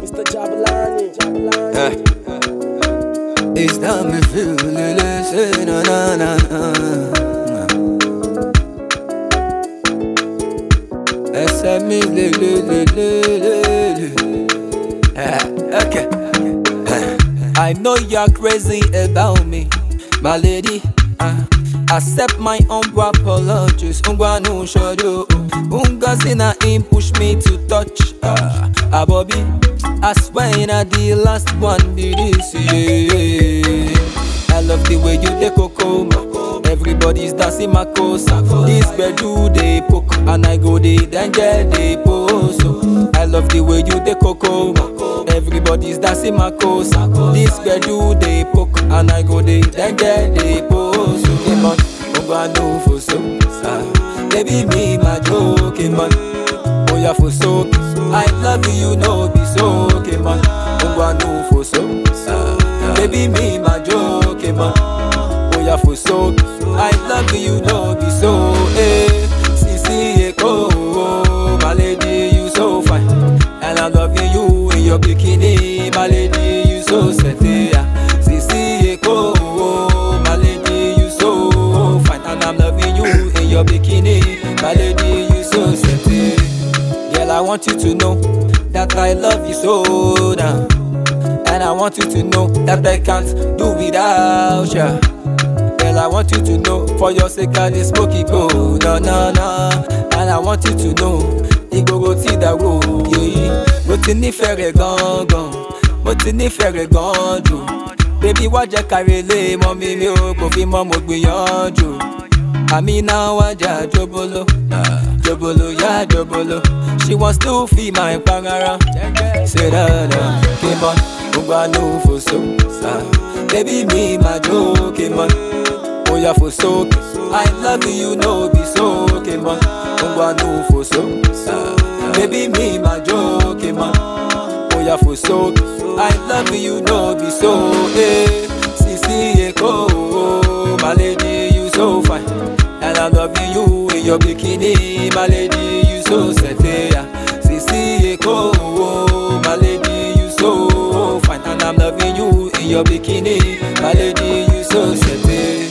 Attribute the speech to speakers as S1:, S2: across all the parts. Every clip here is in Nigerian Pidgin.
S1: Mr. Jabalani.
S2: It's not me feel say na na na na. SME okay. I know you're crazy about me, my lady. Accept my humble apologies. Ungwa no shodo. Unga sina him push me to touch. Bobby, I swear na the last one did this. Yeah. I love the way you dey cocoa. Everybody's dancing my cosa. This bedu they poke and I go the danger they pose. I love the way you dey cocoa. Everybody's dancing my cosa. This bedu they poke and I go the danger they pose. Come on, Ungwa no for so. Baby me my joke, man. Oh yeah for so. I love you, no be so. Man, Ungwa no for so. Baby me my joke, man. Oh yeah for so. I love you, no be so. Sisi Eko, my lady, you so fine. And I'm loving you in your bikini, my lady, you so sexy. Sisi Eko, my lady, you so fine. And I'm loving you in your bikini, my lady, you so sexy. Girl, I want you to know that I love you so now. And I want you to know that I can't do without you. Girl, I want you to know, for your sake I dey smoke it go, no, no, no. And I want you to know, it go see the road, yeah. Mo ti nífẹ̀ẹ́ gangan, mo ti nífẹ̀ẹ́ gan jù. Baby, wá jẹ́ kárelé, mọ́mí mi ò kò fi mọ́ mo gbìyànjú. Àmì náà wá jà jobolo, jobolo, yeah, jobolo. She wants to feel my pangara. Say that, came on, Ungwa no for so. Baby, me my joke, man. Oh yeah for so. I love you, no be so, man. Ungwa no for so. Baby, me my joke, man. Oh yeah for so. I love you, no be so. Sisi Eko, my lady, you so fine. And I'm loving you in your bikini, my lady, you so sexy. Sisi Eko, my lady, you so fine. And I'm loving you in your bikini, my lady, you so sexy.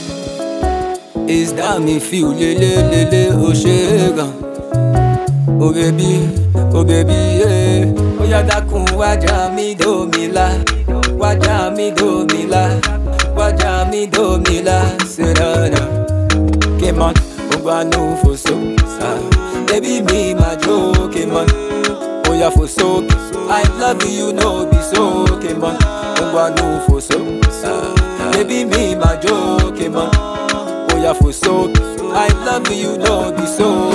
S2: Is that me feel lele oshega? Oh baby, yeah. Oh ya dakun waja mi do mila, waja mi do mila, waja mi do mila. Serana, come on, Ungwa no for so. Baby me my joke, man. Oh yeah for so. I love you, no be so, man. Ungwa no for so. Baby me my joke, man. Oh yeah for so. I love you, no be so.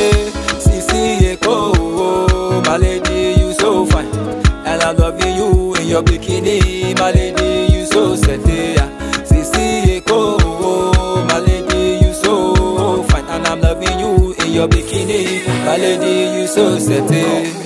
S2: Sisi Eko, my lady, you so fine. And I'm loving you in your bikini, my lady, you so sexy. Sisi Eko, my lady, you so fine. And I'm loving you in your bikini, my lady, you so sexy.